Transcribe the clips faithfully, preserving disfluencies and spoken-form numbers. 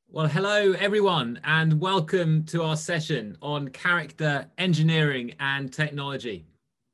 Well, hello everyone, and welcome to our session on character engineering and technology.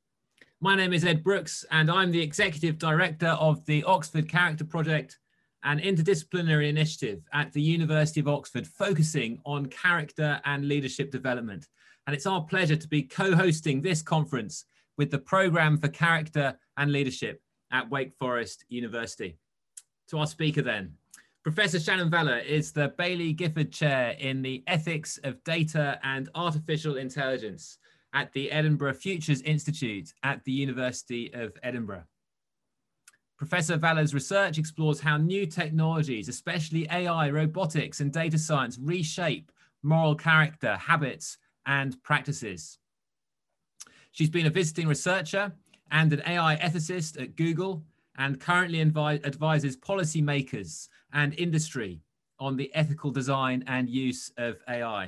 My name is Ed Brooks, and I'm the Executive Director of the Oxford Character Project, an interdisciplinary initiative at the University of Oxford focusing on character and leadership development. And it's our pleasure to be co-hosting this conference with the Programme for Character and Leadership at Wake Forest University. To our speaker then. Professor Shannon Vella is the Baillie Gifford Chair in the Ethics of Data and Artificial Intelligence at the Edinburgh Futures Institute at the University of Edinburgh. Professor Vella's research explores how new technologies, especially A I, robotics, and data science, reshape moral character, habits, and practices. She's been a visiting researcher and an A I ethicist at Google, and currently advises policymakers and industry on the ethical design and use of A I.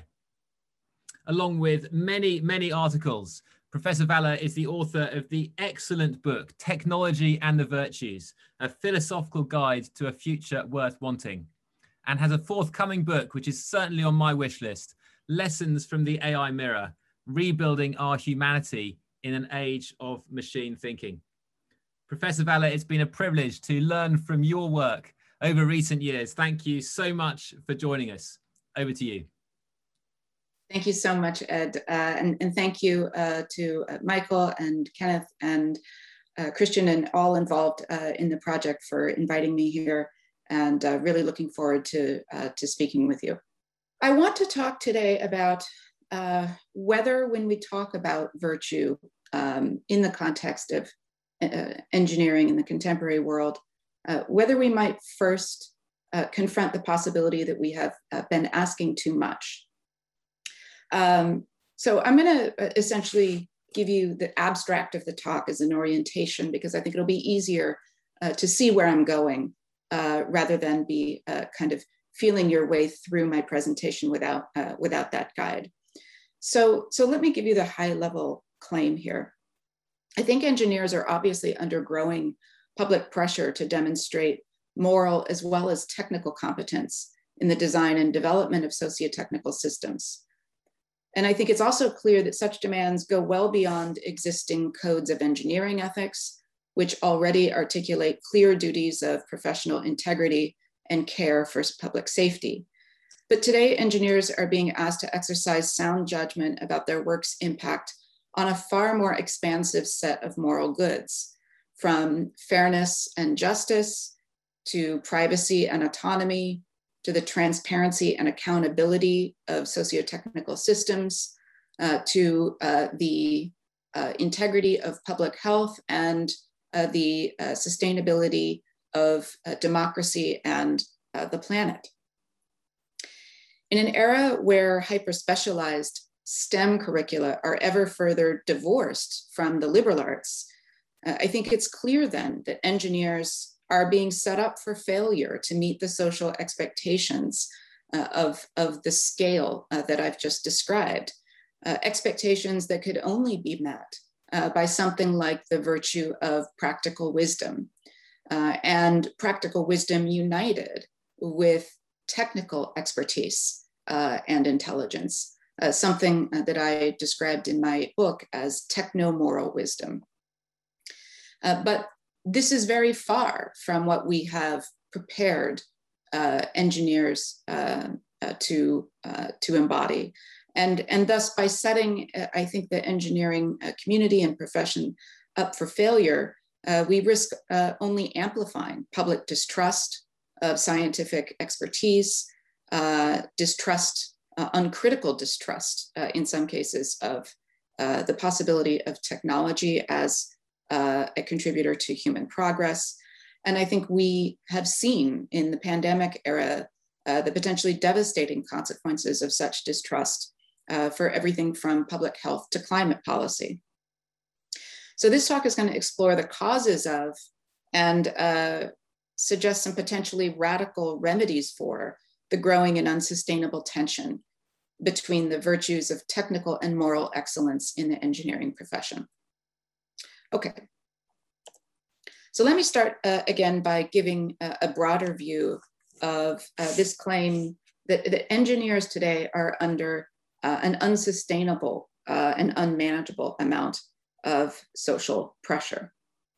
Along with many, many articles, Professor Vella is the author of the excellent book, Technology and the Virtues, a philosophical guide to a future worth wanting, and has a forthcoming book, which is certainly on my wish list, Lessons from the A I Mirror, Rebuilding Our Humanity in an Age of Machine Thinking. Professor Vella, it's been a privilege to learn from your work over recent years. Thank you so much for joining us. Over to you. Thank you so much, Ed. Uh, and, and thank you uh, to uh, Michael and Kenneth and uh, Christian and all involved uh, in the project for inviting me here, and uh, really looking forward to, uh, to speaking with you. I want to talk today about uh, whether when we talk about virtue um, in the context of Uh, engineering in the contemporary world, uh, whether we might first uh, confront the possibility that we have uh, been asking too much. Um, so I'm going to uh, essentially give you the abstract of the talk as an orientation, because I think it'll be easier uh, to see where I'm going uh, rather than be uh, kind of feeling your way through my presentation without, uh, without that guide. So, so let me give you the high level claim here. I think engineers are obviously under growing public pressure to demonstrate moral as well as technical competence in the design and development of socio-technical systems. And I think it's also clear that such demands go well beyond existing codes of engineering ethics, which already articulate clear duties of professional integrity and care for public safety. But today, engineers are being asked to exercise sound judgment about their work's impact on a far more expansive set of moral goods, from fairness and justice to privacy and autonomy, to the transparency and accountability of socio-technical systems, uh, to uh, the uh, integrity of public health and uh, the uh, sustainability of uh, democracy and uh, the planet. In an era where hyper-specialized STEM curricula are ever further divorced from the liberal arts, uh, I think it's clear then that engineers are being set up for failure to meet the social expectations uh, of, of the scale uh, that I've just described, uh, expectations that could only be met uh, by something like the virtue of practical wisdom, uh, and practical wisdom united with technical expertise uh, and intelligence. Uh, something uh, that I described in my book as techno-moral wisdom. Uh, but this is very far from what we have prepared uh, engineers uh, uh, to, uh, to embody. And, and thus, by setting, uh, I think, the engineering uh, community and profession up for failure, uh, we risk uh, only amplifying public distrust of scientific expertise, uh, distrust Uh, uncritical distrust uh, in some cases of uh, the possibility of technology as uh, a contributor to human progress. And I think we have seen in the pandemic era uh, the potentially devastating consequences of such distrust uh, for everything from public health to climate policy. So this talk is going to explore the causes of and uh, suggest some potentially radical remedies for the growing and unsustainable tension between the virtues of technical and moral excellence in the engineering profession. Okay, so let me start uh, again by giving a, a broader view of uh, this claim that, that engineers today are under uh, an unsustainable uh, and unmanageable amount of social pressure.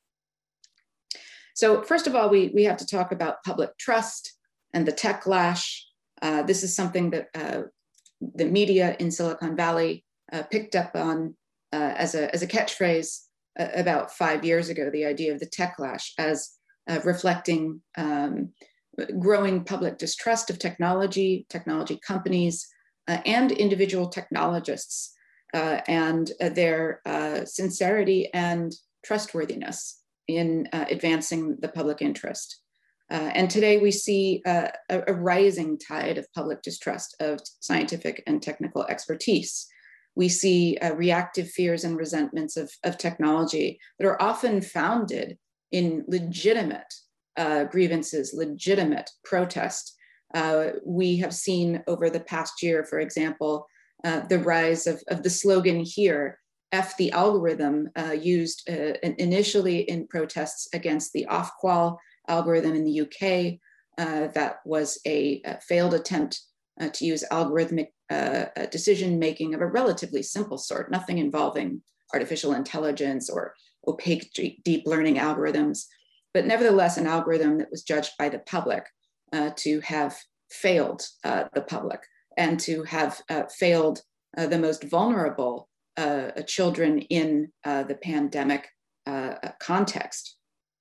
So first of all, we, we have to talk about public trust and the techlash. Uh, this is something that uh, the media in Silicon Valley uh, picked up on uh, as, a, as a catchphrase uh, about five years ago, the idea of the techlash as uh, reflecting um, growing public distrust of technology, technology companies, uh, and individual technologists, uh, and uh, their uh, sincerity and trustworthiness in uh, advancing the public interest. Uh, and today we see uh, a, a rising tide of public distrust of scientific and technical expertise. We see uh, reactive fears and resentments of, of technology that are often founded in legitimate uh, grievances, legitimate protest. Uh, we have seen over the past year, for example, uh, the rise of, of the slogan here, F the algorithm, uh, used uh, initially in protests against the Ofqual algorithm in the U K. Uh, that was a, a failed attempt uh, to use algorithmic uh, decision-making of a relatively simple sort, nothing involving artificial intelligence or opaque deep learning algorithms, but nevertheless an algorithm that was judged by the public uh, to have failed uh, the public and to have uh, failed uh, the most vulnerable uh, children in uh, the pandemic uh, context.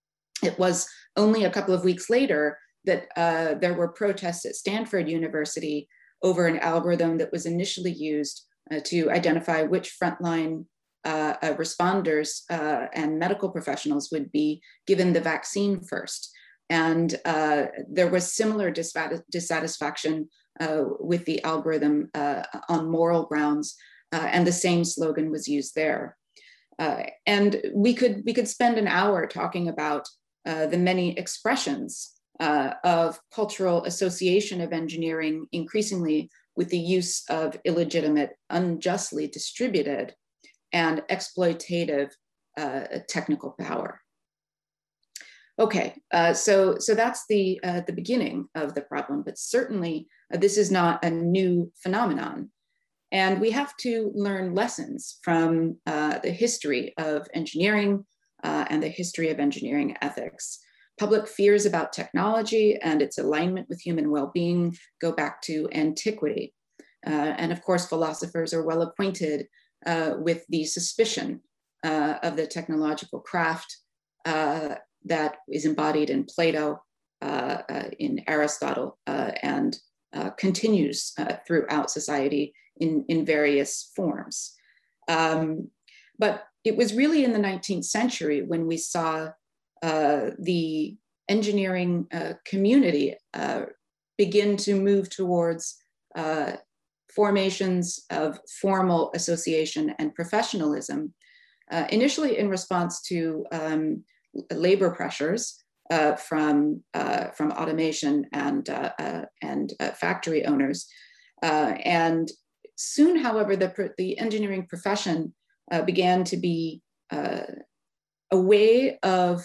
It was only a couple of weeks later that uh, there were protests at Stanford University over an algorithm that was initially used uh, to identify which frontline uh, uh, responders uh, and medical professionals would be given the vaccine first. And uh, there was similar dissatisfaction uh, with the algorithm uh, on moral grounds, uh, and the same slogan was used there. Uh, and we could, we could spend an hour talking about uh, the many expressions uh, of cultural association of engineering, increasingly with the use of illegitimate, unjustly distributed, and exploitative uh, technical power. Okay, uh, so, so that's the, uh, the beginning of the problem, but certainly uh, this is not a new phenomenon. And we have to learn lessons from uh, the history of engineering uh, and the history of engineering ethics. Public fears about technology and its alignment with human well-being go back to antiquity. Uh, and of course, philosophers are well acquainted uh, with the suspicion uh, of the technological craft uh, that is embodied in Plato, uh, uh, in Aristotle, uh, and uh, continues uh, throughout society in, in various forms. Um, but it was really in the nineteenth century when we saw uh, the engineering uh, community uh, begin to move towards uh, formations of formal association and professionalism, uh, initially in response to um, labor pressures uh, from, uh, from automation and, uh, uh, and uh, factory owners. Uh, and soon, however, the, the engineering profession uh, began to be uh, a way of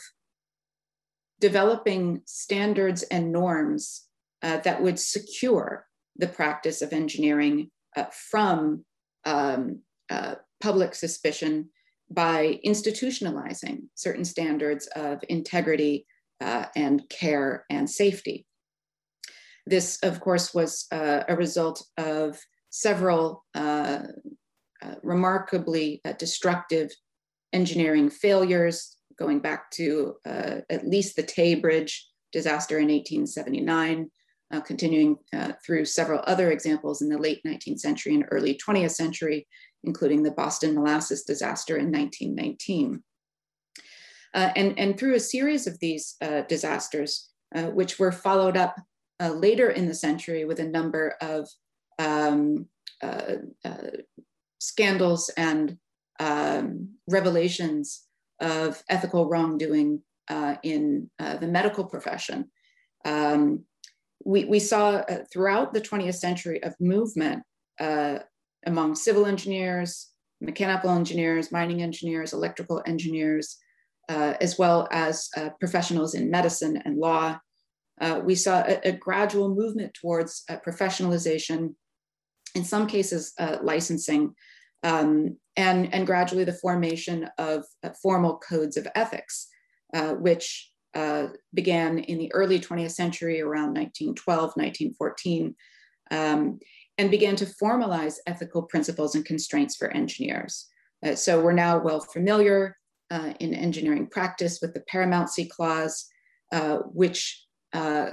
developing standards and norms uh, that would secure the practice of engineering uh, from um, uh, public suspicion by institutionalizing certain standards of integrity uh, and care and safety. This, of course, was uh, a result of several uh, uh, remarkably uh, destructive engineering failures, going back to uh, at least the Tay Bridge disaster in eighteen seventy-nine, uh, continuing uh, through several other examples in the late nineteenth century and early twentieth century, including the Boston molasses disaster in nineteen nineteen. Uh, and, and through a series of these uh, disasters, uh, which were followed up uh, later in the century with a number of um, uh, uh, scandals and um, revelations of ethical wrongdoing uh, in uh, the medical profession. Um, we, we saw uh, throughout the twentieth century of movement uh, among civil engineers, mechanical engineers, mining engineers, electrical engineers, uh, as well as uh, professionals in medicine and law, Uh, we saw a, a gradual movement towards uh, professionalization, in some cases uh, licensing, um, and, and gradually the formation of uh, formal codes of ethics, uh, which uh, began in the early twentieth century around nineteen twelve, nineteen fourteen, um, and began to formalize ethical principles and constraints for engineers. Uh, so we're now well familiar uh, in engineering practice with the paramountcy clause, uh, which uh,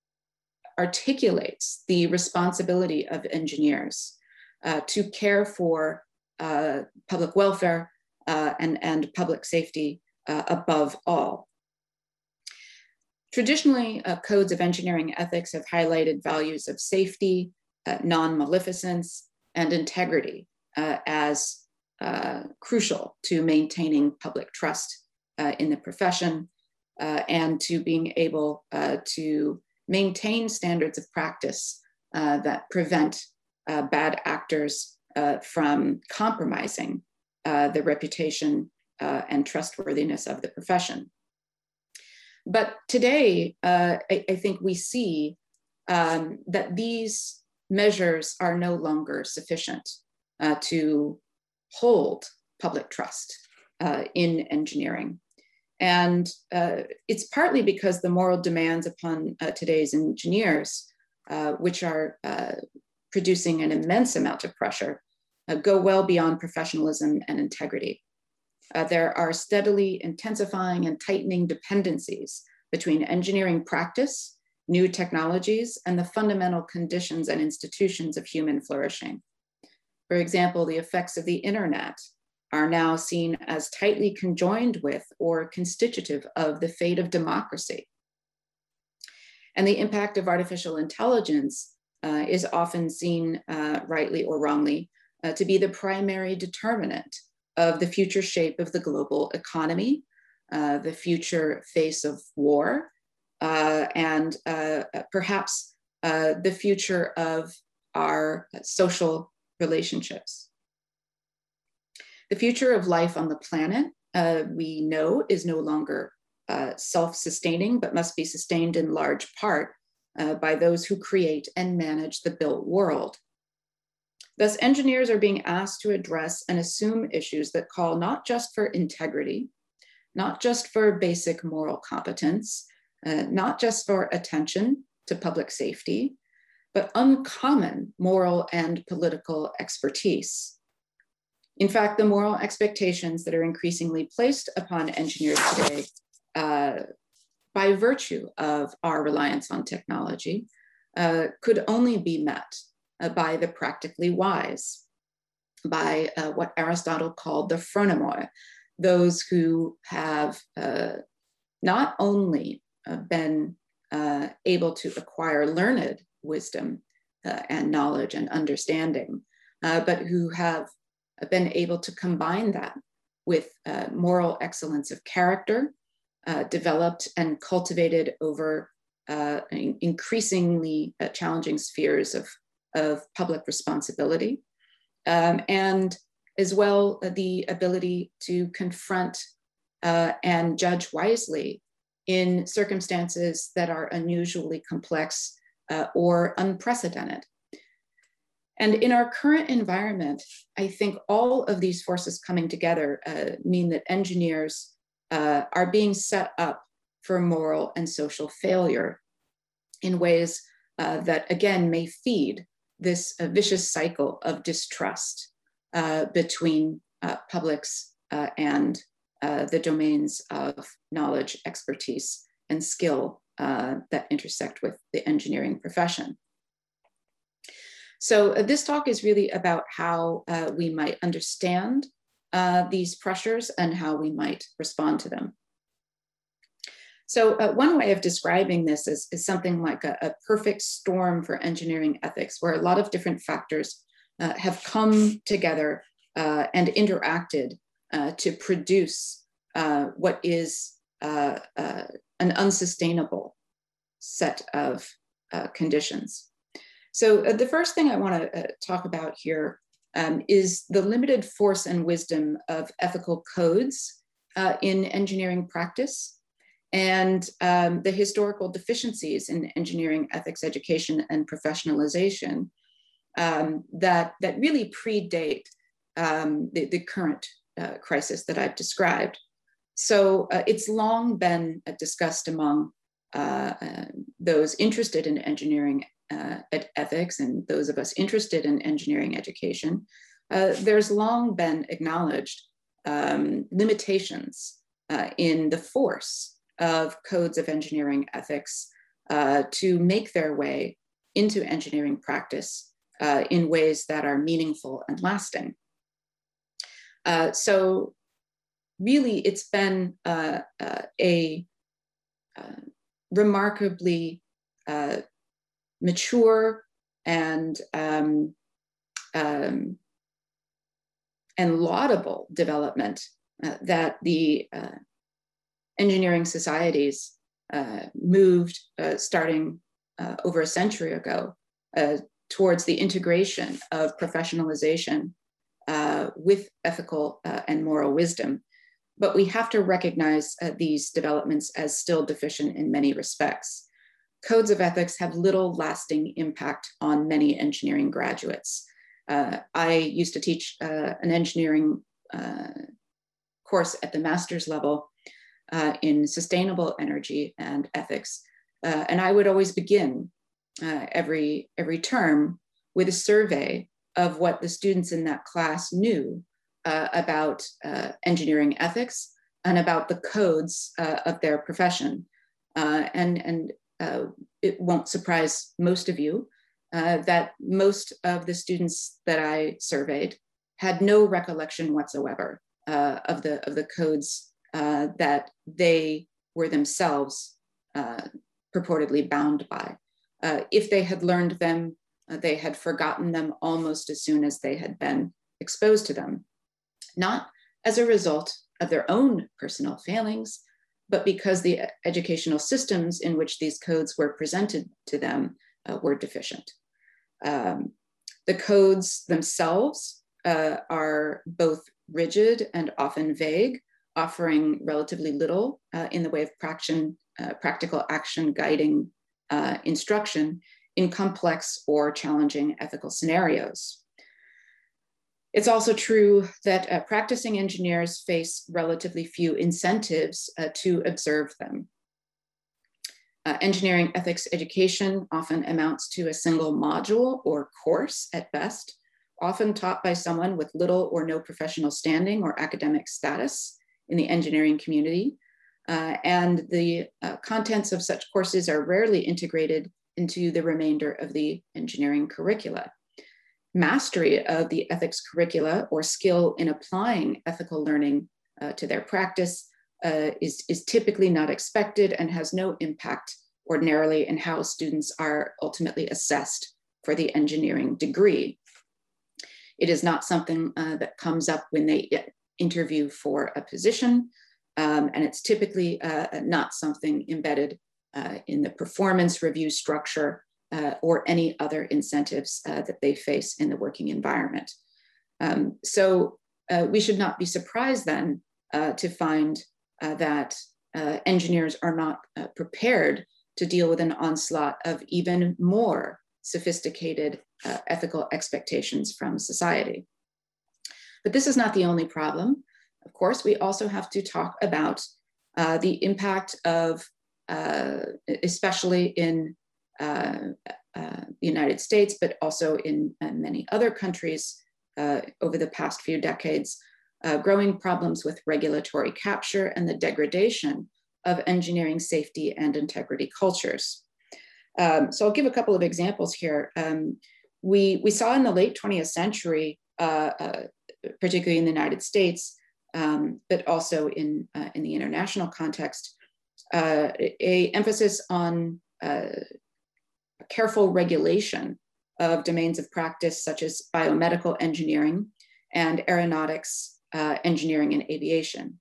articulates the responsibility of engineers uh, to care for uh, public welfare uh, and, and public safety uh, above all. Traditionally, uh, codes of engineering ethics have highlighted values of safety, uh, non-maleficence, and integrity uh, as uh, crucial to maintaining public trust uh, in the profession uh, and to being able uh, to maintain standards of practice uh, that prevent uh, bad actors uh, from compromising uh, the reputation uh, and trustworthiness of the profession. But today, uh, I, I think we see um, that these measures are no longer sufficient uh, to hold public trust uh, in engineering. And uh, it's partly because the moral demands upon uh, today's engineers, uh, which are uh, producing an immense amount of pressure, uh, go well beyond professionalism and integrity. Uh, there are steadily intensifying and tightening dependencies between engineering practice, new technologies, and the fundamental conditions and institutions of human flourishing. For example, the effects of the internet are now seen as tightly conjoined with or constitutive of the fate of democracy. And the impact of artificial intelligence uh, is often seen, uh, rightly or wrongly, uh, to be the primary determinant of the future shape of the global economy, uh, the future face of war, uh, and uh, perhaps uh, the future of our social relationships. The future of life on the planet, uh, we know, is no longer uh, self-sustaining, but must be sustained in large part uh, by those who create and manage the built world. Thus, engineers are being asked to address and assume issues that call not just for integrity, not just for basic moral competence, uh, not just for attention to public safety, but uncommon moral and political expertise. In fact, the moral expectations that are increasingly placed upon engineers today uh, by virtue of our reliance on technology uh, could only be met uh, by the practically wise, by uh, what Aristotle called the phronomoi, those who have uh, not only uh, been uh, able to acquire learned wisdom uh, and knowledge and understanding, uh, but who have been able to combine that with uh, moral excellence of character, uh, developed and cultivated over uh, increasingly uh, challenging spheres of, of public responsibility, um, and as well uh, the ability to confront uh, and judge wisely in circumstances that are unusually complex uh, or unprecedented. And in our current environment, I think all of these forces coming together uh, mean that engineers uh, are being set up for moral and social failure in ways uh, that, again, may feed this uh, vicious cycle of distrust uh, between uh, publics uh, and uh, the domains of knowledge, expertise, and skill uh, that intersect with the engineering profession. So uh, this talk is really about how uh, we might understand uh, these pressures and how we might respond to them. So uh, one way of describing this is, is something like a, a perfect storm for engineering ethics, where a lot of different factors uh, have come together uh, and interacted uh, to produce uh, what is uh, uh, an unsustainable set of uh, conditions. So uh, the first thing I want to uh, talk about here um, is the limited force and wisdom of ethical codes uh, in engineering practice, and um, the historical deficiencies in engineering ethics education and professionalization um, that, that really predate um, the, the current uh, crisis that I've described. So uh, it's long been uh, discussed among uh, uh, those interested in engineering uh, ethics and those of us interested in engineering education. Uh, there's long been acknowledged um, limitations uh, in the force of codes of engineering ethics uh, to make their way into engineering practice uh, in ways that are meaningful and lasting. Uh, so really, it's been uh, uh, a uh, remarkably uh, mature and um, um, and laudable development uh, that the uh, engineering societies uh, moved uh, starting uh, over a century ago uh, towards the integration of professionalization uh, with ethical uh, and moral wisdom. But we have to recognize uh, these developments as still deficient in many respects. Codes of ethics have little lasting impact on many engineering graduates. Uh, I used to teach uh, an engineering uh, course at the master's level uh, in sustainable energy and ethics. Uh, and I would always begin uh, every, every term with a survey of what the students in that class knew uh, about uh, engineering ethics and about the codes uh, of their profession. Uh, and and uh, it won't surprise most of you uh, that most of the students that I surveyed had no recollection whatsoever uh, of, the, of the codes uh, that they were themselves uh, purportedly bound by. Uh, if they had learned them, uh, they had forgotten them almost as soon as they had been exposed to them, not as a result of their own personal failings, but because the educational systems in which these codes were presented to them uh, were deficient. Um, the codes themselves uh, are both rigid and often vague, offering relatively little uh, in the way of praction, uh, practical action guiding uh, instruction in complex or challenging ethical scenarios. It's also true that uh, practicing engineers face relatively few incentives uh, to observe them. Uh, engineering ethics education often amounts to a single module or course at best, often taught by someone with little or no professional standing or academic status in the engineering community. Uh, and the uh, contents of such courses are rarely integrated into the remainder of the engineering curricula. Mastery of the ethics curricula or skill in applying ethical learning uh, to their practice uh, is, is typically not expected and has no impact ordinarily in how students are ultimately assessed for the engineering degree. It is not something uh, that comes up when they interview for a position, um, and it's typically uh, not something embedded uh, in the performance review structure Uh, or any other incentives uh, that they face in the working environment. Um, so uh, we should not be surprised then uh, to find uh, that uh, engineers are not uh, prepared to deal with an onslaught of even more sophisticated uh, ethical expectations from society. But this is not the only problem. Of course, we also have to talk about uh, the impact of, uh, especially in Uh, uh, the United States, but also in uh, many other countries uh, over the past few decades, uh, growing problems with regulatory capture and the degradation of engineering safety and integrity cultures. Um, so I'll give a couple of examples here. Um, we, we saw in the late twentieth century, uh, uh, particularly in the United States, um, but also in, uh, in the international context, uh, a emphasis on uh, careful regulation of domains of practice such as biomedical engineering and aeronautics, uh, engineering and aviation.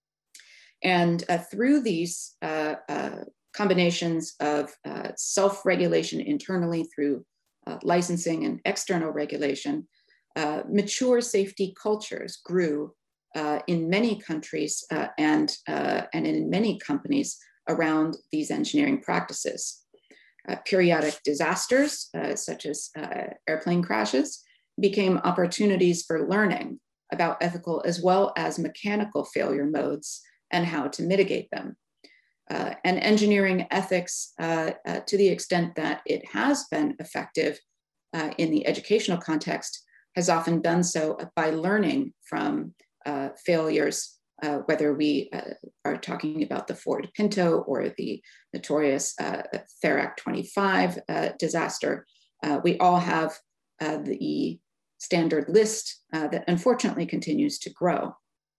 And uh, through these uh, uh, combinations of uh, self-regulation internally through uh, licensing and external regulation, uh, mature safety cultures grew uh, in many countries uh, and, uh, and in many companies around these engineering practices. Uh, periodic disasters, uh, such as uh, airplane crashes, became opportunities for learning about ethical as well as mechanical failure modes and how to mitigate them. Uh, and engineering ethics, uh, uh, to the extent that it has been effective uh, in the educational context, has often done so by learning from uh, failures, uh, whether we uh, are talking about the Ford Pinto or the notorious uh, Therac twenty-five uh, disaster. Uh, we all have uh, the standard list uh, that unfortunately continues to grow.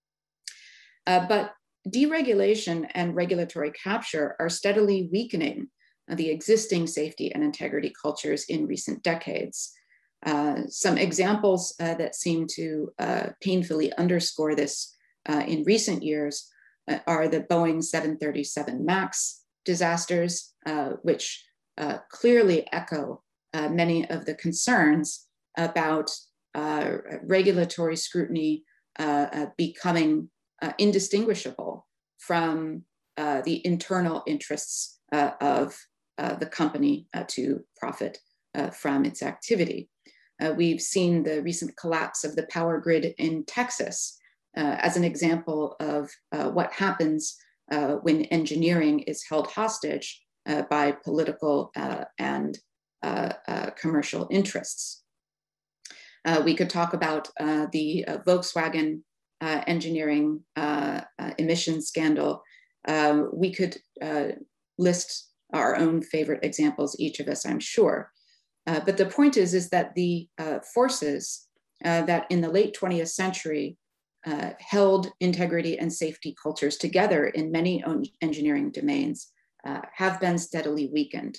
Uh, but deregulation and regulatory capture are steadily weakening the existing safety and integrity cultures in recent decades. Uh, some examples uh, that seem to uh, painfully underscore this uh, in recent years uh, are the Boeing seven thirty-seven MAX disasters, uh, which uh, clearly echo uh, many of the concerns about uh, regulatory scrutiny uh, uh, becoming uh, indistinguishable from uh, the internal interests uh, of uh, the company uh, to profit uh, from its activity. Uh, we've seen the recent collapse of the power grid in Texas uh, as an example of uh, what happens uh, when engineering is held hostage uh, by political uh, and uh, uh, commercial interests. Uh, we could talk about uh, the uh, Volkswagen uh, engineering uh, uh, emissions scandal. Uh, we could uh, list our own favorite examples, each of us, I'm sure. Uh, but the point is, is that the uh, forces uh, that in the late twentieth century uh, held integrity and safety cultures together in many engineering domains uh, have been steadily weakened.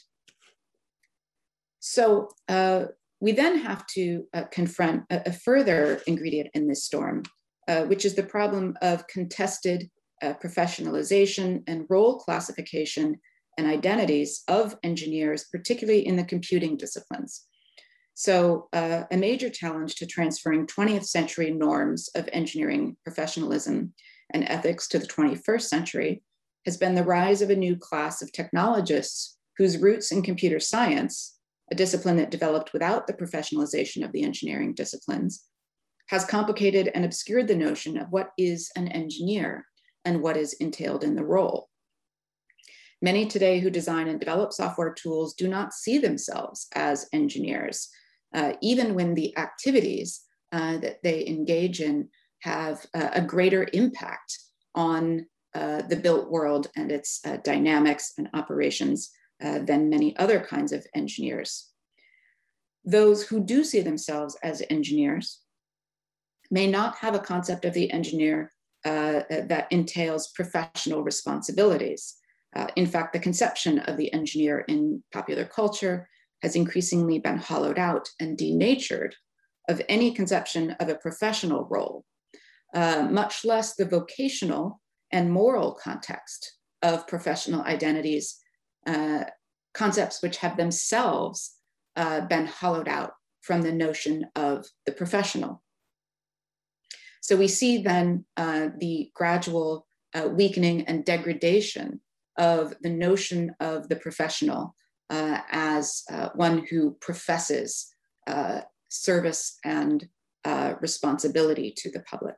So uh, we then have to uh, confront a, a further ingredient in this storm, uh, which is the problem of contested uh, professionalization and role classification and identities of engineers, particularly in the computing disciplines. So uh, a major challenge to transferring twentieth century norms of engineering professionalism and ethics to the twenty-first century has been the rise of a new class of technologists whose roots in computer science, a discipline that developed without the professionalization of the engineering disciplines, has complicated and obscured the notion of what is an engineer and what is entailed in the role. Many today who design and develop software tools do not see themselves as engineers, uh, even when the activities uh, that they engage in have uh, a greater impact on uh, the built world and its uh, dynamics and operations uh, than many other kinds of engineers. Those who do see themselves as engineers may not have a concept of the engineer uh, that entails professional responsibilities. Uh, in fact, the conception of the engineer in popular culture has increasingly been hollowed out and denatured of any conception of a professional role, uh, much less the vocational and moral context of professional identities, uh, concepts which have themselves uh, been hollowed out from the notion of the professional. So we see then uh, the gradual uh, weakening and degradation of the notion of the professional uh, as uh, one who professes uh, service and uh, responsibility to the public.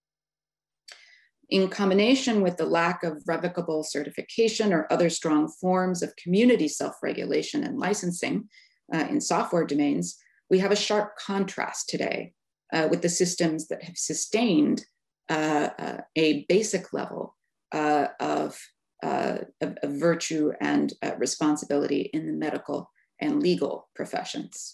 In combination with the lack of revocable certification or other strong forms of community self-regulation and licensing uh, in software domains, we have a sharp contrast today uh, with the systems that have sustained uh, uh, a basic level uh, of Uh, of, of virtue and uh, responsibility in the medical and legal professions.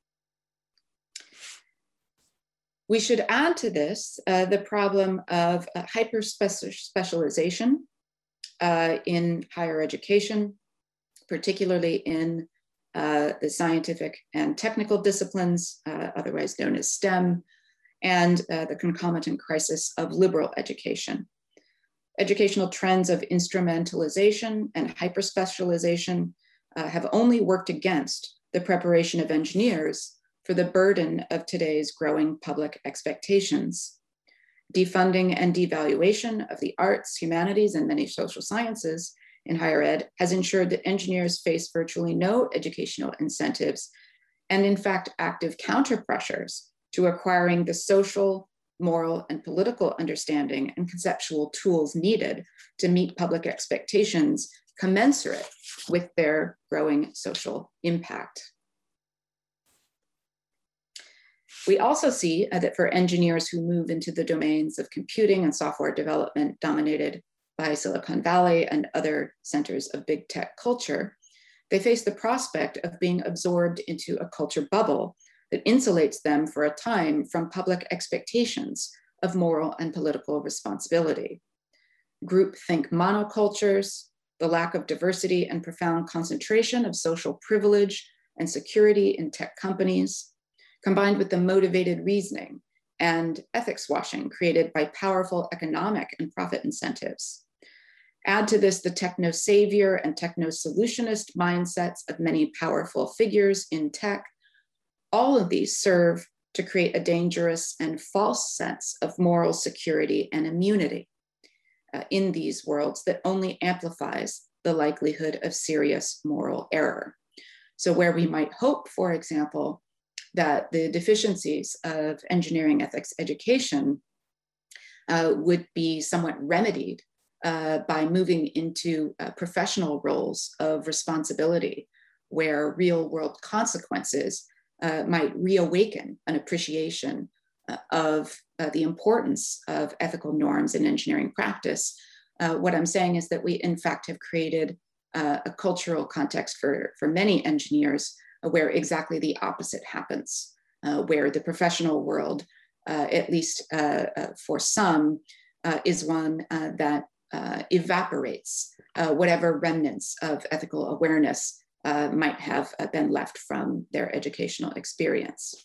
We should add to this uh, the problem of uh, hyper-specialization uh, in higher education, particularly in uh, the scientific and technical disciplines, uh, otherwise known as STEM, and uh, the concomitant crisis of liberal education. Educational trends of instrumentalization and hyperspecialization uh, have only worked against the preparation of engineers for the burden of today's growing public expectations. Defunding and devaluation of the arts, humanities, and many social sciences in higher ed has ensured that engineers face virtually no educational incentives and in fact active counter pressures to acquiring the social, moral, and political understanding and conceptual tools needed to meet public expectations commensurate with their growing social impact. We also see uh, that for engineers who move into the domains of computing and software development dominated by Silicon Valley and other centers of big tech culture, they face the prospect of being absorbed into a culture bubble that insulates them for a time from public expectations of moral and political responsibility. Groupthink monocultures, the lack of diversity and profound concentration of social privilege and security in tech companies, combined with the motivated reasoning and ethics washing created by powerful economic and profit incentives. Add to this the techno-savior and techno-solutionist mindsets of many powerful figures in tech. All of these serve to create a dangerous and false sense of moral security and immunity uh, in these worlds that only amplifies the likelihood of serious moral error. So where we might hope, for example, that the deficiencies of engineering ethics education uh, would be somewhat remedied uh, by moving into uh, professional roles of responsibility, where real world consequences uh, might reawaken an appreciation uh, of uh, the importance of ethical norms in engineering practice. Uh, what I'm saying is that we in fact have created uh, a cultural context for, for many engineers where exactly the opposite happens, uh, where the professional world, uh, at least uh, uh, for some, uh, is one uh, that uh, evaporates uh, whatever remnants of ethical awareness uh, might have uh, been left from their educational experience.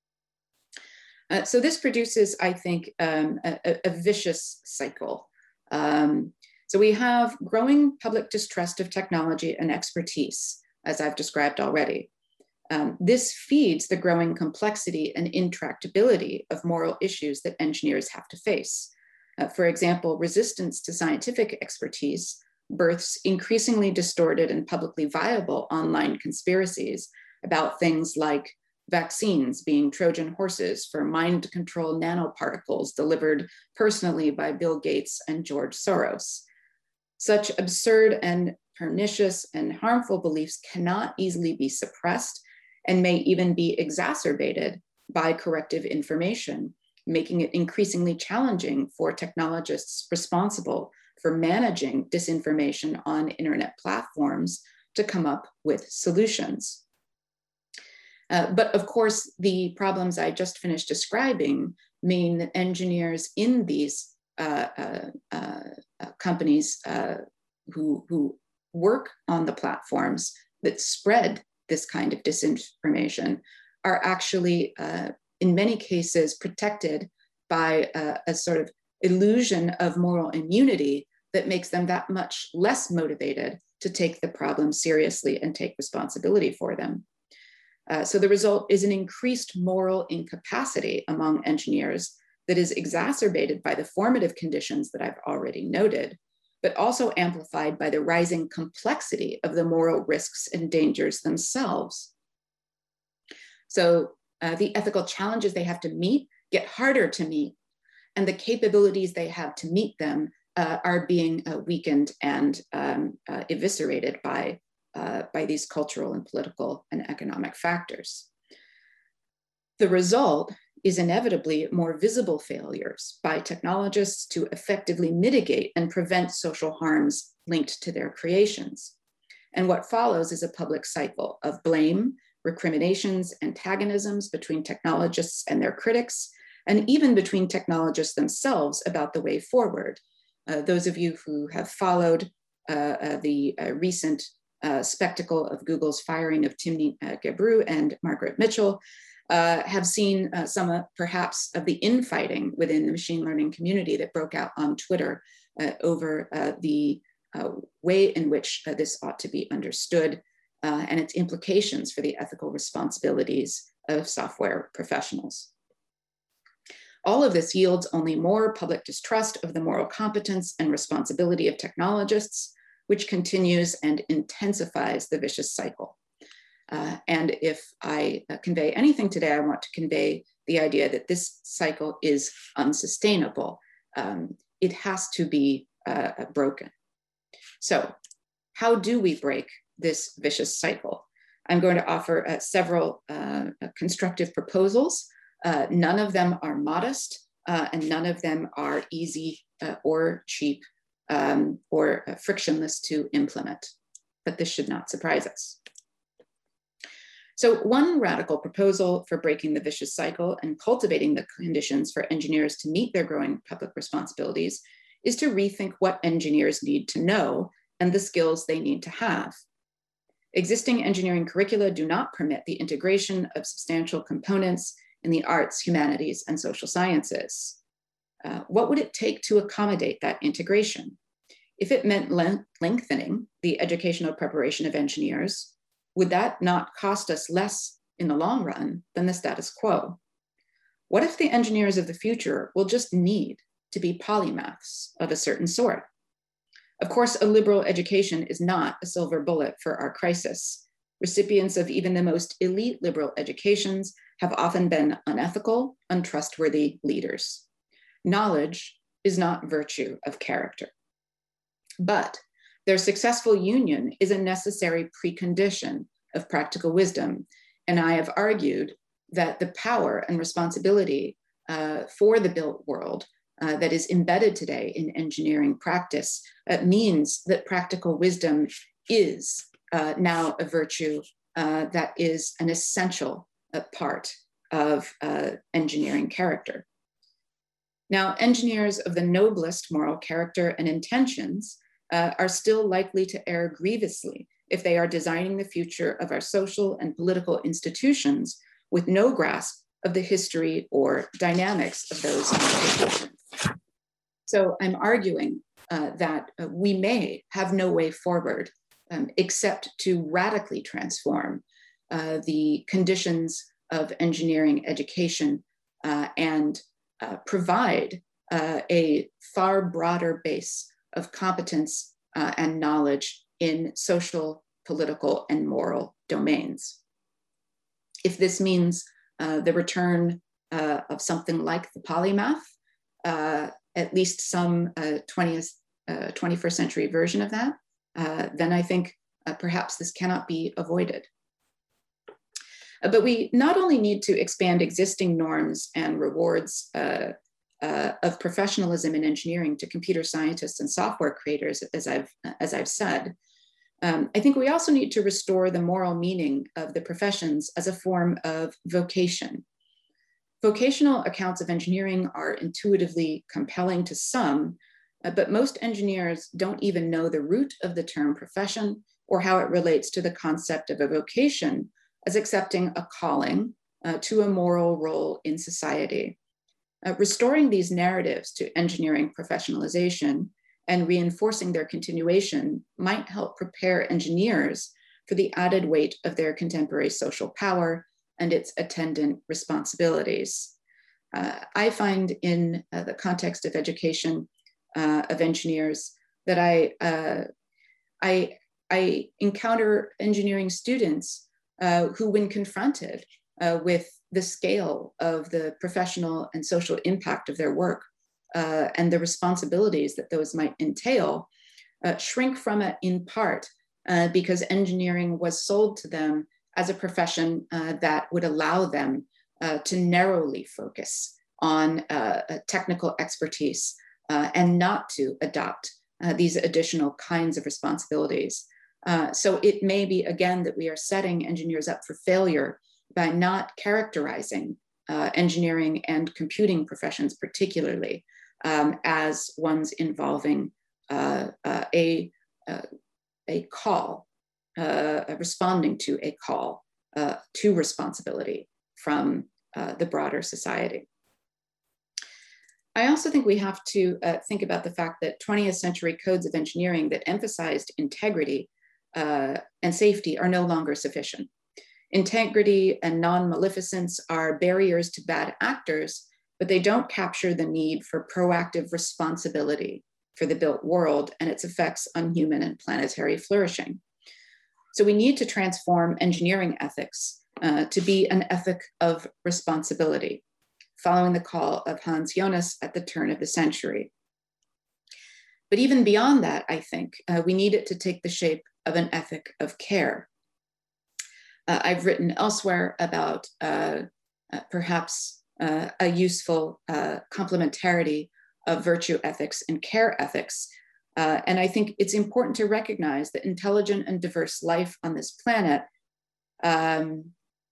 Uh, so this produces, I think, um, a, a vicious cycle. Um, so we have growing public distrust of technology and expertise, as I've described already. Um, this feeds the growing complexity and intractability of moral issues that engineers have to face. Uh, for example, resistance to scientific expertise births increasingly distorted and publicly viable online conspiracies about things like vaccines being Trojan horses for mind control nanoparticles delivered personally by Bill Gates and George Soros. Such absurd and pernicious and harmful beliefs cannot easily be suppressed and may even be exacerbated by corrective information, making it increasingly challenging for technologists responsible for managing disinformation on internet platforms to come up with solutions. Uh, but of course, the problems I just finished describing mean that engineers in these uh, uh, uh, companies uh, who, who work on the platforms that spread this kind of disinformation are actually, uh, in many cases, protected by a, a sort of illusion of moral immunity that makes them that much less motivated to take the problem seriously and take responsibility for them. Uh, so the result is an increased moral incapacity among engineers that is exacerbated by the formative conditions that I've already noted, but also amplified by the rising complexity of the moral risks and dangers themselves. So uh, the ethical challenges they have to meet get harder to meet, and the capabilities they have to meet them uh, are being uh, weakened and um, uh, eviscerated by, uh, by these cultural and political and economic factors. The result is inevitably more visible failures by technologists to effectively mitigate and prevent social harms linked to their creations. And what follows is a public cycle of blame, recriminations, antagonisms between technologists and their critics, and even between technologists themselves about the way forward. Uh, those of you who have followed uh, uh, the uh, recent uh, spectacle of Google's firing of Timnit uh, Gebru and Margaret Mitchell Uh, have seen uh, some uh, perhaps of the infighting within the machine learning community that broke out on Twitter uh, over uh, the uh, way in which uh, this ought to be understood uh, and its implications for the ethical responsibilities of software professionals. All of this yields only more public distrust of the moral competence and responsibility of technologists, which continues and intensifies the vicious cycle. Uh, and if I uh, convey anything today, I want to convey the idea that this cycle is unsustainable. Um, it has to be uh, broken. So how do we break this vicious cycle? I'm going to offer uh, several uh, constructive proposals. Uh, none of them are modest, uh, and none of them are easy uh, or cheap um, or uh, frictionless to implement. But this should not surprise us. So one radical proposal for breaking the vicious cycle and cultivating the conditions for engineers to meet their growing public responsibilities is to rethink what engineers need to know and the skills they need to have. Existing engineering curricula do not permit the integration of substantial components in the arts, humanities, and social sciences. Uh, what would it take to accommodate that integration? If it meant len- lengthening the educational preparation of engineers, would that not cost us less in the long run than the status quo? What if the engineers of the future will just need to be polymaths of a certain sort? Of course, a liberal education is not a silver bullet for our crisis. Recipients of even the most elite liberal educations have often been unethical, untrustworthy leaders. Knowledge is not virtue of character. But their successful union is a necessary precondition of practical wisdom. And I have argued that the power and responsibility uh, for the built world uh, that is embedded today in engineering practice uh, means that practical wisdom is uh, now a virtue uh, that is an essential uh, part of uh, engineering character. Now, engineers of the noblest moral character and intentions Uh, are still likely to err grievously if they are designing the future of our social and political institutions with no grasp of the history or dynamics of those institutions. So I'm arguing uh, that uh, we may have no way forward um, except to radically transform uh, the conditions of engineering education uh, and uh, provide uh, a far broader base of competence uh, and knowledge in social, political, and moral domains. If this means uh, the return uh, of something like the polymath, uh, at least some uh, twentieth, uh, twenty-first century version of that, uh, then I think uh, perhaps this cannot be avoided. Uh, but we not only need to expand existing norms and rewards uh, Uh, of professionalism in engineering to computer scientists and software creators, as I've, as I've said. Um, I think we also need to restore the moral meaning of the professions as a form of vocation. Vocational accounts of engineering are intuitively compelling to some, uh, but most engineers don't even know the root of the term profession or how it relates to the concept of a vocation as accepting a calling uh, to a moral role in society. Uh, restoring these narratives to engineering professionalization and reinforcing their continuation might help prepare engineers for the added weight of their contemporary social power and its attendant responsibilities. Uh, I find in uh, the context of education uh, of engineers that I, uh, I, I encounter engineering students uh, who, when confronted uh, with the scale of the professional and social impact of their work uh, and the responsibilities that those might entail, uh, shrink from it in part uh, because engineering was sold to them as a profession uh, that would allow them uh, to narrowly focus on uh, technical expertise uh, and not to adopt uh, these additional kinds of responsibilities. Uh, so it may be, again, that we are setting engineers up for failure by not characterizing uh, engineering and computing professions particularly um, as ones involving uh, uh, a, uh, a call, uh, responding to a call uh, to responsibility from uh, the broader society. I also think we have to uh, think about the fact that twentieth century codes of engineering that emphasized integrity uh, and safety are no longer sufficient. Integrity and non-maleficence are barriers to bad actors, but they don't capture the need for proactive responsibility for the built world and its effects on human and planetary flourishing. So we need to transform engineering ethics uh, to be an ethic of responsibility, following the call of Hans Jonas at the turn of the century. But even beyond that, I think, uh, we need it to take the shape of an ethic of care. Uh, I've written elsewhere about uh, uh, perhaps uh, a useful uh, complementarity of virtue ethics and care ethics. Uh, and I think it's important to recognize that intelligent and diverse life on this planet um,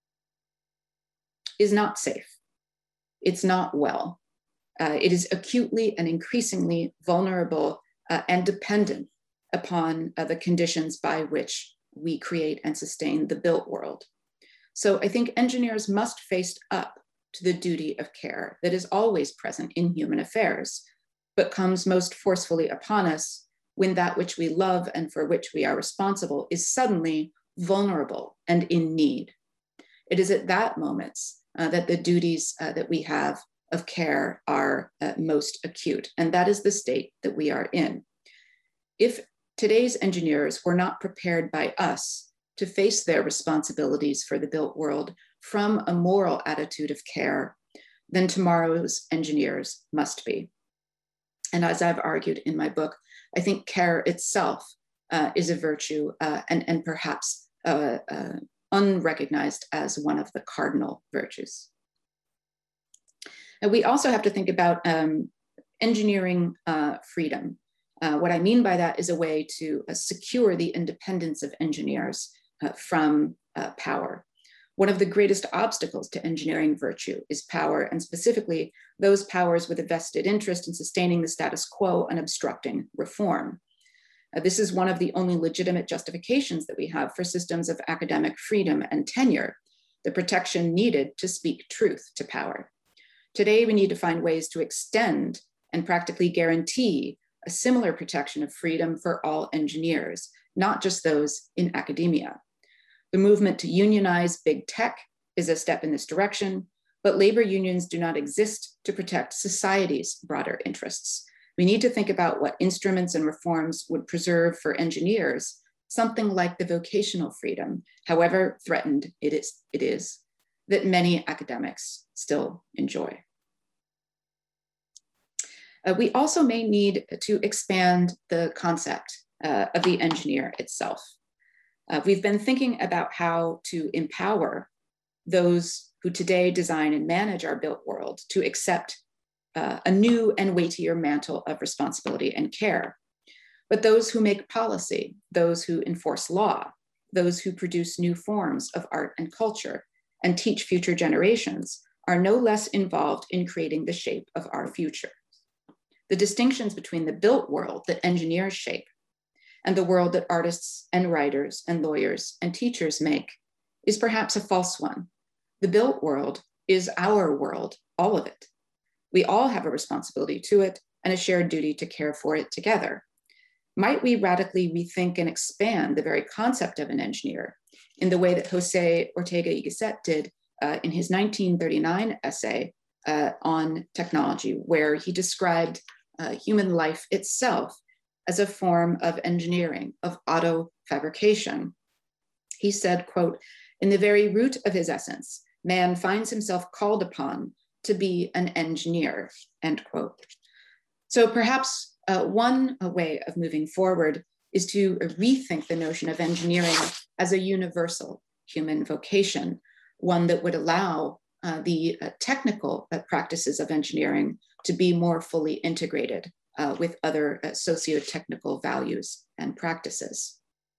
is not safe. It's not well. Uh, it is acutely and increasingly vulnerable uh, and dependent upon uh, the conditions by which we create and sustain the built world. So I think engineers must face up to the duty of care that is always present in human affairs, but comes most forcefully upon us when that which we love and for which we are responsible is suddenly vulnerable and in need. It is at that moment uh, that the duties uh, that we have of care are uh, most acute, and that is the state that we are in. If today's engineers were not prepared by us to face their responsibilities for the built world from a moral attitude of care, then tomorrow's engineers must be. And as I've argued in my book, I think care itself uh, is a virtue uh, and, and perhaps uh, uh, unrecognized as one of the cardinal virtues. And we also have to think about um, engineering uh, freedom. Uh, what I mean by that is a way to uh, secure the independence of engineers uh, from uh, power. One of the greatest obstacles to engineering virtue is power, and specifically those powers with a vested interest in sustaining the status quo and obstructing reform. Uh, this is one of the only legitimate justifications that we have for systems of academic freedom and tenure, the protection needed to speak truth to power. Today, we need to find ways to extend and practically guarantee a similar protection of freedom for all engineers, not just those in academia. The movement to unionize big tech is a step in this direction, but labor unions do not exist to protect society's broader interests. We need to think about what instruments and reforms would preserve for engineers, something like the vocational freedom, however threatened it is, it is, that many academics still enjoy. Uh, we also may need to expand the concept uh, of the engineer itself. Uh, we've been thinking about how to empower those who today design and manage our built world to accept uh, a new and weightier mantle of responsibility and care. But those who make policy, those who enforce law, those who produce new forms of art and culture and teach future generations are no less involved in creating the shape of our future. The distinctions between the built world that engineers shape and the world that artists and writers and lawyers and teachers make is perhaps a false one. The built world is our world, all of it. We all have a responsibility to it and a shared duty to care for it together. Might we radically rethink and expand the very concept of an engineer in the way that Jose Ortega y Gasset did uh, in his nineteen thirty-nine essay uh, on technology, where he described uh, human life itself as a form of engineering, of auto fabrication. He said, quote, "In the very root of his essence, man finds himself called upon to be an engineer," end quote. So perhaps uh, one uh, way of moving forward is to rethink the notion of engineering as a universal human vocation, one that would allow uh, the uh, technical uh, practices of engineering to be more fully integrated uh, with other uh, socio-technical values and practices.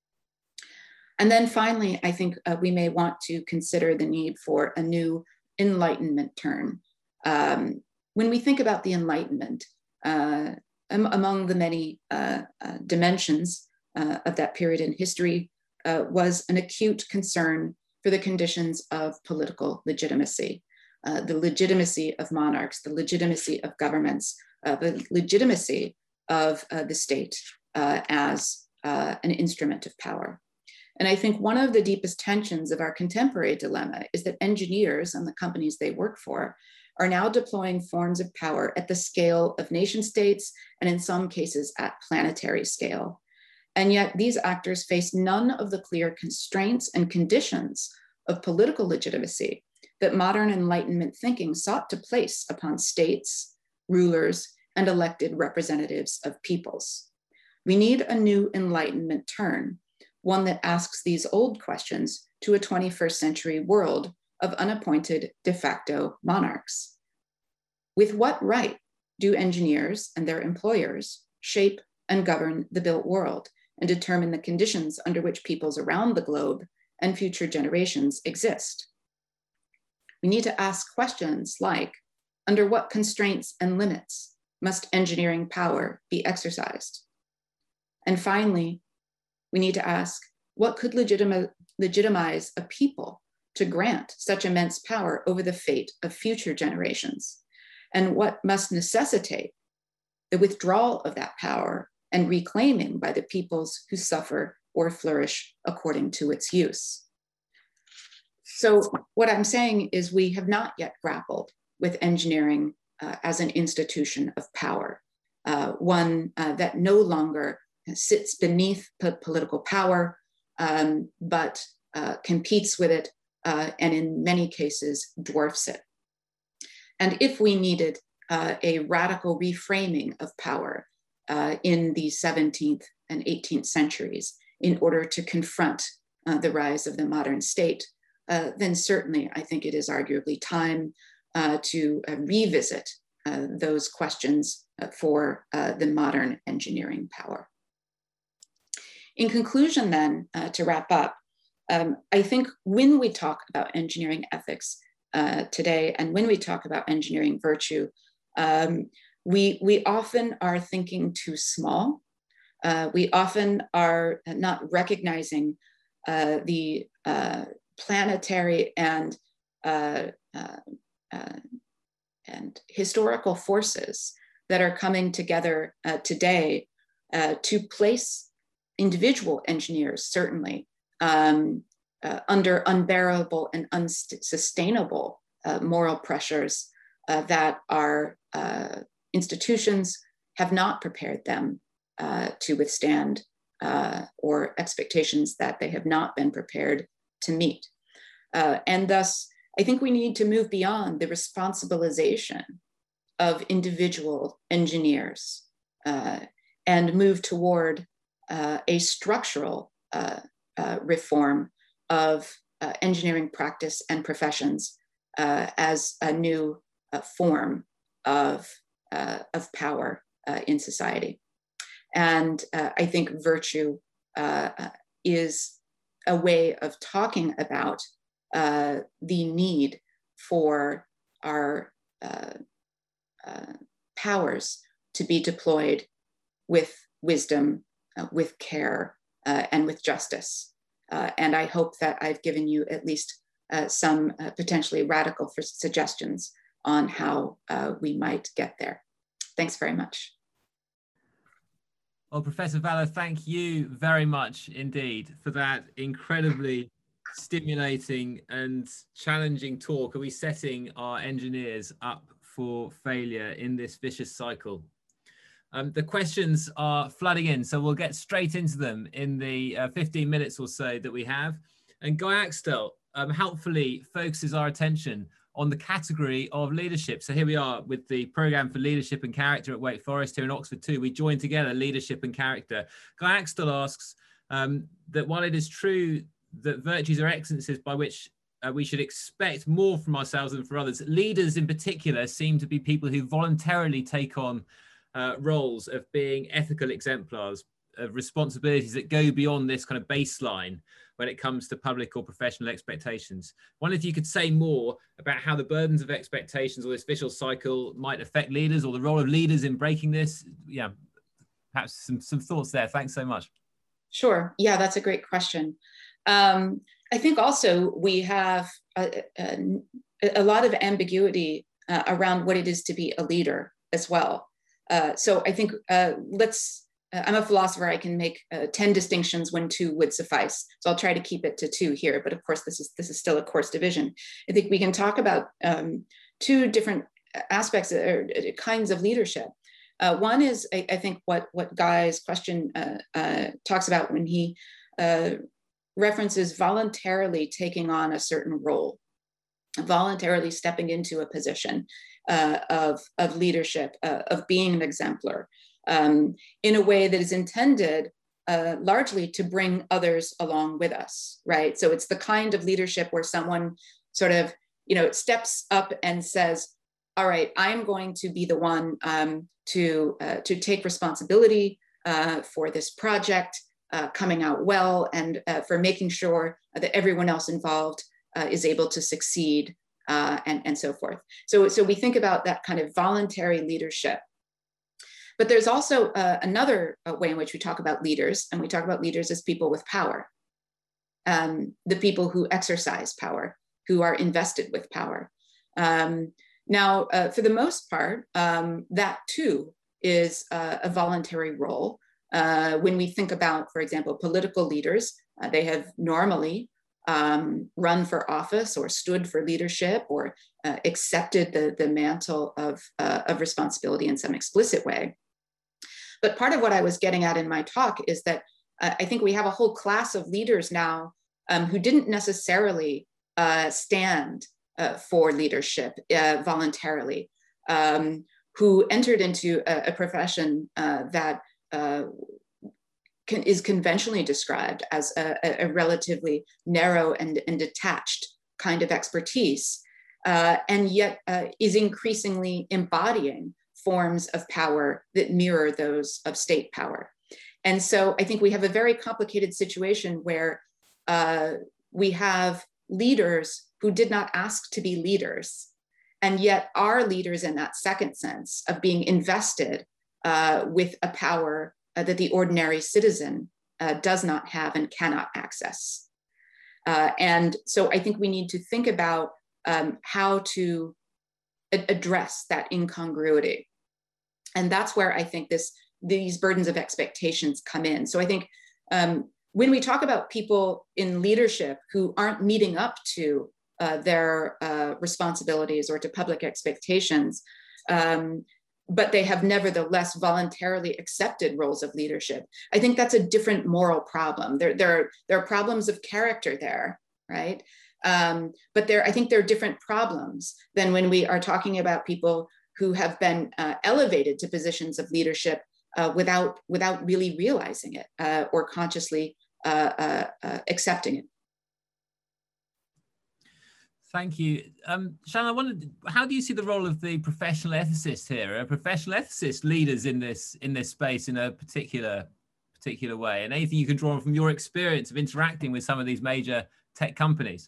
And then finally, I think uh, we may want to consider the need for a new Enlightenment turn. Um, when we think about the Enlightenment, uh, among the many uh, uh, dimensions uh, of that period in history uh, was an acute concern for the conditions of political legitimacy, uh, the legitimacy of monarchs, the legitimacy of governments, uh, the legitimacy of uh, the state uh, as uh, an instrument of power. And I think one of the deepest tensions of our contemporary dilemma is that engineers and the companies they work for are now deploying forms of power at the scale of nation states and in some cases at planetary scale. And yet these actors face none of the clear constraints and conditions of political legitimacy that modern Enlightenment thinking sought to place upon states, rulers, and elected representatives of peoples. We need a new Enlightenment turn, one that asks these old questions to a twenty-first century world of unappointed de facto monarchs. With what right do engineers and their employers shape and govern the built world and determine the conditions under which peoples around the globe and future generations exist? We need to ask questions like, under what constraints and limits must engineering power be exercised? And finally, we need to ask, what could legitima- legitimize a people to grant such immense power over the fate of future generations? And what must necessitate the withdrawal of that power and reclaiming by the peoples who suffer or flourish according to its use? So what I'm saying is we have not yet grappled with engineering uh, as an institution of power, uh, one uh, that no longer sits beneath political power, um, but uh, competes with it, uh, and in many cases dwarfs it. And if we needed uh, a radical reframing of power uh, in the seventeenth and eighteenth centuries in order to confront uh, the rise of the modern state, uh, then certainly I think it is arguably time uh, to uh, revisit uh, those questions uh, for uh, the modern engineering power. In conclusion then, uh, to wrap up, um, I think when we talk about engineering ethics uh, today, and when we talk about engineering virtue, um, we, we often are thinking too small. Uh, we often are not recognizing uh, the uh, planetary and, uh, uh, uh, and historical forces that are coming together uh, today uh, to place individual engineers, certainly, um, uh, under unbearable and unsustainable uh, moral pressures uh, that our uh, institutions have not prepared them uh, to withstand, uh, or expectations that they have not been prepared to meet. Uh, and thus, I think we need to move beyond the responsibilization of individual engineers uh, and move toward Uh, a structural uh, uh, reform of uh, engineering practice and professions uh, as a new uh, form of, uh, of power uh, in society. And uh, I think virtue uh, is a way of talking about uh, the need for our uh, uh, powers to be deployed with wisdom, Uh, with care, uh, and with justice. Uh, and I hope that I've given you at least uh, some uh, potentially radical suggestions on how uh, we might get there. Thanks very much. Well, Professor Valla, thank you very much indeed for that incredibly stimulating and challenging talk. Are we setting our engineers up for failure in this vicious cycle? Um, the questions are flooding in, so we'll get straight into them in the uh, fifteen minutes or so that we have. And Guy Axtell um, helpfully focuses our attention on the category of leadership. So here we are with the Programme for Leadership and Character at Wake Forest here in Oxford too. We join together leadership and character. Guy Axtell asks um, that while it is true that virtues are excellences by which uh, we should expect more from ourselves than for others, leaders in particular seem to be people who voluntarily take on Uh, roles of being ethical exemplars, of responsibilities that go beyond this kind of baseline when it comes to public or professional expectations. I wonder if you could say more about how the burdens of expectations or this vicious cycle might affect leaders, or the role of leaders in breaking this. Yeah, perhaps some, some thoughts there. Thanks so much. Sure. Yeah, that's a great question. Um, I think also we have a, a, a lot of ambiguity uh, around what it is to be a leader as well. Uh, so I think uh, let's, uh, I'm a philosopher, I can make uh, ten distinctions when two would suffice. So I'll try to keep it to two here, but of course this is, this is still a course division. I think we can talk about um, two different aspects or kinds of leadership. Uh, one is, I, I think, what, what Guy's question uh, uh, talks about when he uh, references voluntarily taking on a certain role, voluntarily stepping into a position uh, of, of leadership, uh, of being an exemplar, um, in a way that is intended uh, largely to bring others along with us, right? So it's the kind of leadership where someone sort of, you know, steps up and says, all right, I'm going to be the one um, to, uh, to take responsibility uh, for this project uh, coming out well, and uh, for making sure that everyone else involved uh, is able to succeed uh, and, and so forth. So, so we think about that kind of voluntary leadership. But there's also uh, another uh, way in which we talk about leaders, and we talk about leaders as people with power, um, the people who exercise power, who are invested with power. Um, now, uh, for the most part, um, that too is uh, a voluntary role. Uh, when we think about, for example, political leaders, uh, they have normally um, run for office or stood for leadership or uh, accepted the, the mantle of, uh, of responsibility in some explicit way. But part of what I was getting at in my talk is that uh, I think we have a whole class of leaders now um, who didn't necessarily uh, stand uh, for leadership uh, voluntarily, um, who entered into a, a profession uh, that uh, can, is conventionally described as a, a relatively narrow and, and detached kind of expertise, uh, and yet uh, is increasingly embodying forms of power that mirror those of state power. And so I think we have a very complicated situation where uh, we have leaders who did not ask to be leaders, and yet are leaders in that second sense of being invested uh, with a power uh, that the ordinary citizen uh, does not have and cannot access. Uh, and so I think we need to think about um, how to address that incongruity. And that's where I think this, these burdens of expectations come in. So I think um, when we talk about people in leadership who aren't meeting up to uh, their uh, responsibilities or to public expectations, um, but they have nevertheless voluntarily accepted roles of leadership, I think that's a different moral problem. There, there, are, there are problems of character there, right? Um, but there, I think there are different problems than when we are talking about people who have been uh, elevated to positions of leadership uh, without, without really realizing it uh, or consciously uh, uh, uh, accepting it. Thank you. Um, Shannon, I wondered, how do you see the role of the professional ethicist here? Are professional ethicists leaders in this, in this space in a particular, particular way? And anything you can draw on from your experience of interacting with some of these major tech companies?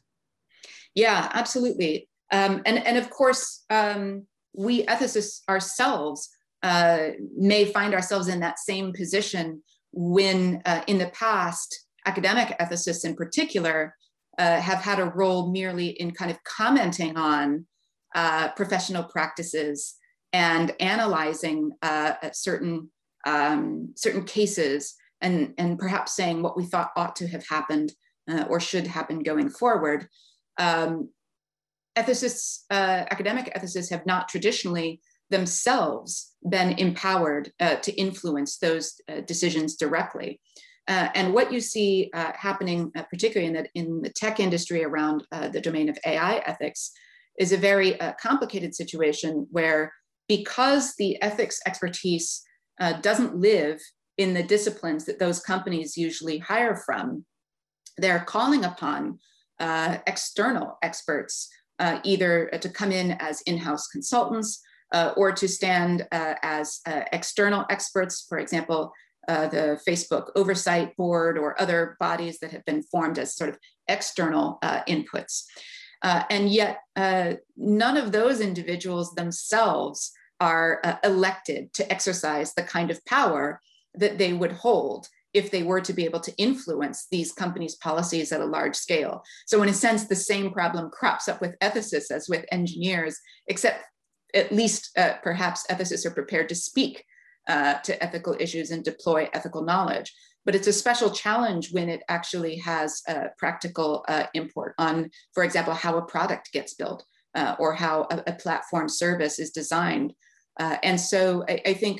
Yeah, absolutely. Um, and, and of course, um, we ethicists ourselves uh, may find ourselves in that same position when uh, in the past, academic ethicists in particular uh, have had a role merely in kind of commenting on uh, professional practices and analyzing uh, certain, um, certain cases and, and perhaps saying what we thought ought to have happened uh, or should happen going forward. Um, ethicists, uh, academic ethicists have not traditionally themselves been empowered uh, to influence those uh, decisions directly. Uh, and what you see uh, happening, uh, particularly in the, in the tech industry around uh, the domain of A I ethics, is a very uh, complicated situation where, because the ethics expertise uh, doesn't live in the disciplines that those companies usually hire from, they're calling upon uh, external experts uh, either to come in as in-house consultants uh, or to stand uh, as uh, external experts, for example, uh, the Facebook Oversight Board or other bodies that have been formed as sort of external uh, inputs. Uh, and yet uh, none of those individuals themselves are uh, elected to exercise the kind of power that they would hold if they were to be able to influence these companies' policies at a large scale. So in a sense, the same problem crops up with ethicists as with engineers, except at least uh, perhaps ethicists are prepared to speak uh, to ethical issues and deploy ethical knowledge. But it's a special challenge when it actually has a practical uh, import on, for example, how a product gets built, uh, or how a, a platform service is designed. Uh, and so I, I think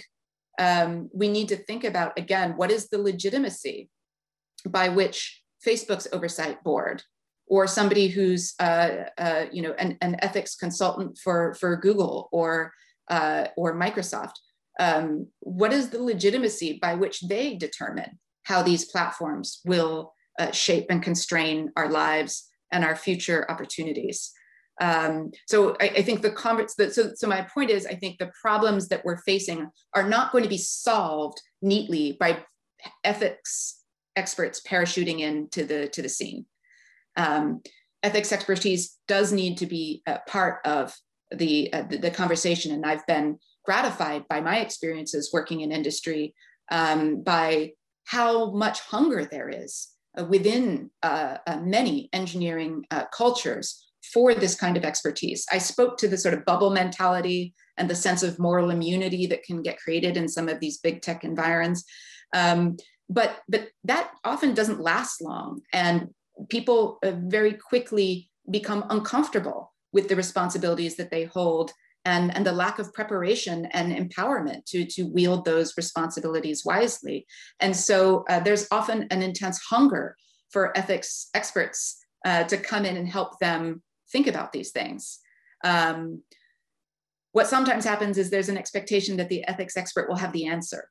um, we need to think about, again, what is the legitimacy by which Facebook's oversight board, or somebody who's uh, uh, you know, an, an ethics consultant for, for Google or, uh, or Microsoft, um, what is the legitimacy by which they determine how these platforms will uh, shape and constrain our lives and our future opportunities? Um, so I, I think the converts, that, so, so my point is, I think the problems that we're facing are not going to be solved neatly by ethics experts parachuting into the, to the scene. Um, ethics expertise does need to be a part of the, uh, the, the conversation. And I've been gratified by my experiences working in industry um, by how much hunger there is uh, within uh, uh, many engineering uh, cultures for this kind of expertise. I spoke to the sort of bubble mentality and the sense of moral immunity that can get created in some of these big tech environs. Um, but, but that often doesn't last long. And people uh, very quickly become uncomfortable with the responsibilities that they hold and, and the lack of preparation and empowerment to, to wield those responsibilities wisely. And so uh, there's often an intense hunger for ethics experts uh, to come in and help them think about these things. Um, what sometimes happens is there's an expectation that the ethics expert will have the answer.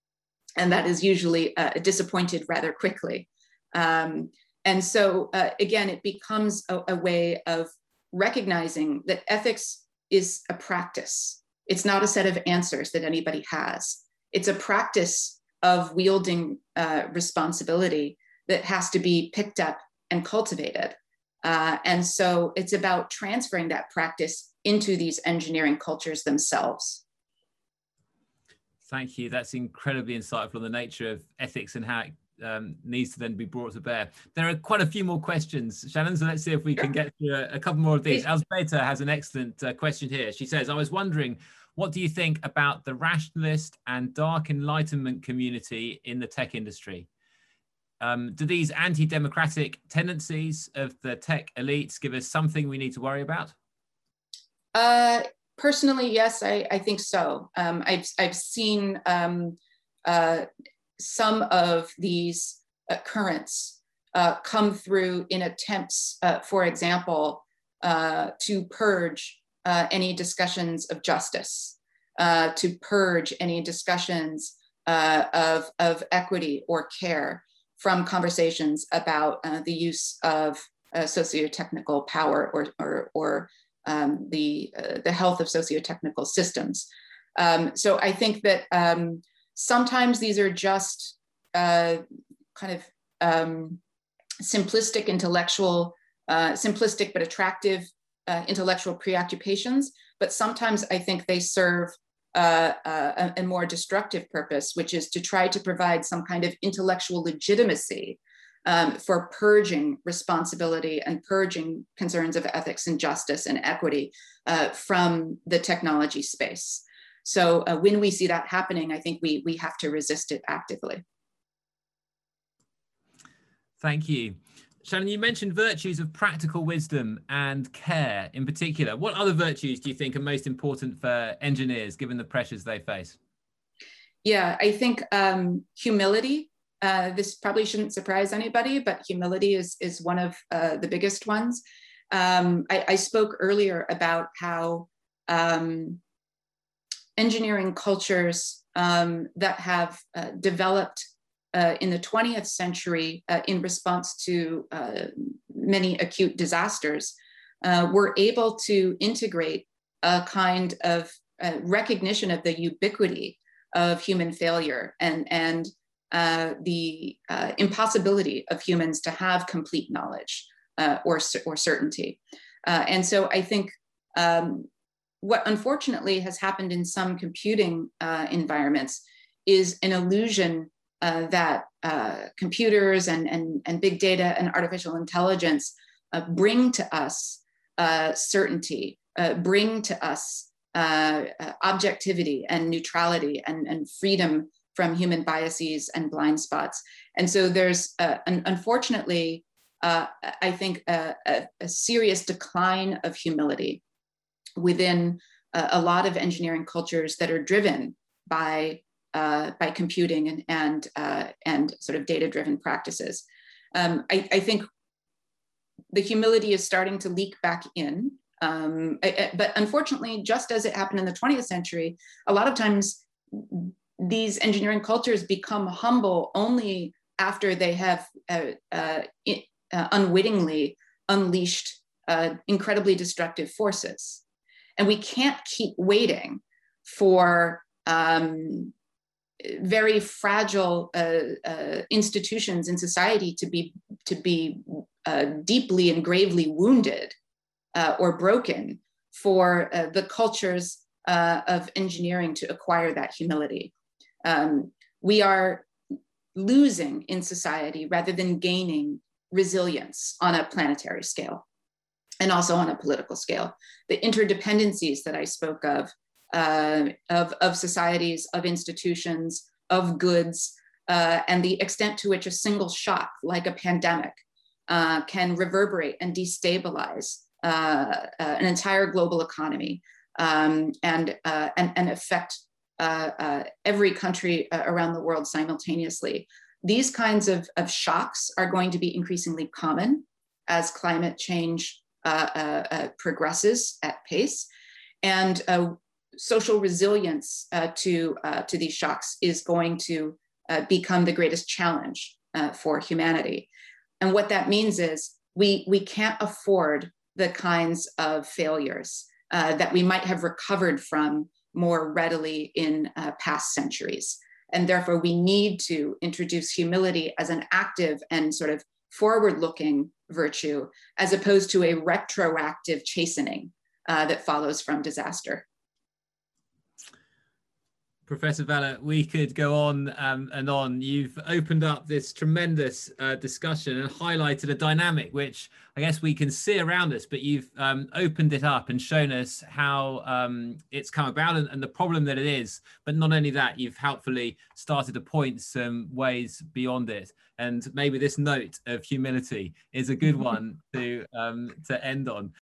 And that is usually uh, disappointed rather quickly. Um, and so uh, again, it becomes a, a way of recognizing that ethics is a practice. It's not a set of answers that anybody has. It's a practice of wielding uh, responsibility that has to be picked up and cultivated. Uh, and so it's about transferring that practice into these engineering cultures themselves. Thank you. That's incredibly insightful on the nature of ethics and how it um, needs to then be brought to bear. There are quite a few more questions, Shannon, so let's see if we can get through a, a couple more of these. Elzbieta has an excellent uh, question here. She says, I was wondering, what do you think about the rationalist and dark enlightenment community in the tech industry? Um, do these anti-democratic tendencies of the tech elites give us something we need to worry about? Uh, personally, yes, I, I think so. Um, I've, I've seen um, uh, some of these uh, currents uh, come through in attempts, uh, for example, uh, to purge uh, any discussions of justice, uh, to purge any discussions uh, of, of equity or care from conversations about uh, the use of uh, socio-technical power or, or, or um, the, uh, the health of socio-technical systems. Um, so I think that um, sometimes these are just uh, kind of um, simplistic intellectual, uh, simplistic but attractive uh, intellectual preoccupations, but sometimes I think they serve uh, uh, a, a more destructive purpose, which is to try to provide some kind of intellectual legitimacy um, for purging responsibility and purging concerns of ethics and justice and equity uh, from the technology space. So uh, when we see that happening, I think we, we have to resist it actively. Thank you. Shannon, you mentioned virtues of practical wisdom and care in particular. What other virtues do you think are most important for engineers given the pressures they face? Yeah, I think um, humility. Uh, this probably shouldn't surprise anybody, but humility is, is one of uh, the biggest ones. Um, I, I spoke earlier about how um, engineering cultures um, that have uh, developed uh, in the twentieth century uh, in response to uh, many acute disasters uh, were able to integrate a kind of uh, recognition of the ubiquity of human failure and, and uh, the uh, impossibility of humans to have complete knowledge uh, or, or certainty. Uh, and so I think um, what unfortunately has happened in some computing uh, environments is an illusion uh, that uh, computers and, and, and big data and artificial intelligence uh, bring to us uh, certainty, uh, bring to us uh, uh, objectivity and neutrality and, and freedom from human biases and blind spots. And so there's, uh, an, unfortunately, uh, I think, a, a, a serious decline of humility within uh, a lot of engineering cultures that are driven by, uh, by computing and, and, uh, and sort of data-driven practices. Um, I, I think the humility is starting to leak back in. Um, but unfortunately, just as it happened in the twentieth century, a lot of times these engineering cultures become humble only after they have uh, uh, uh, unwittingly unleashed uh, incredibly destructive forces. And we can't keep waiting for um, very fragile uh, uh, institutions in society to be, to be uh, deeply and gravely wounded uh, or broken for uh, the cultures uh, of engineering to acquire that humility. Um, we are losing in society rather than gaining resilience on a planetary scale and also on a political scale. The interdependencies that I spoke of, uh, of, of societies, of institutions, of goods, uh, and the extent to which a single shock, like a pandemic, uh, can reverberate and destabilize uh, uh, an entire global economy um, and, uh, and, and affect uh, uh, every country uh, around the world simultaneously. These kinds of, of shocks are going to be increasingly common as climate change uh, uh, uh, progresses at pace. And uh, social resilience uh, to, uh, to these shocks is going to uh, become the greatest challenge uh, for humanity. And what that means is we, we can't afford the kinds of failures uh, that we might have recovered from more readily in uh, past centuries. And therefore, we need to introduce humility as an active and sort of forward-looking virtue, as opposed to a retroactive chastening uh, that follows from disaster. Professor Vella, we could go on um, and on. You've opened up this tremendous uh, discussion and highlighted a dynamic which I guess we can see around us, but you've um, opened it up and shown us how um, it's come about and, and the problem that it is. But not only that, you've helpfully started to point some ways beyond it. And maybe this note of humility is a good one to um, to end on.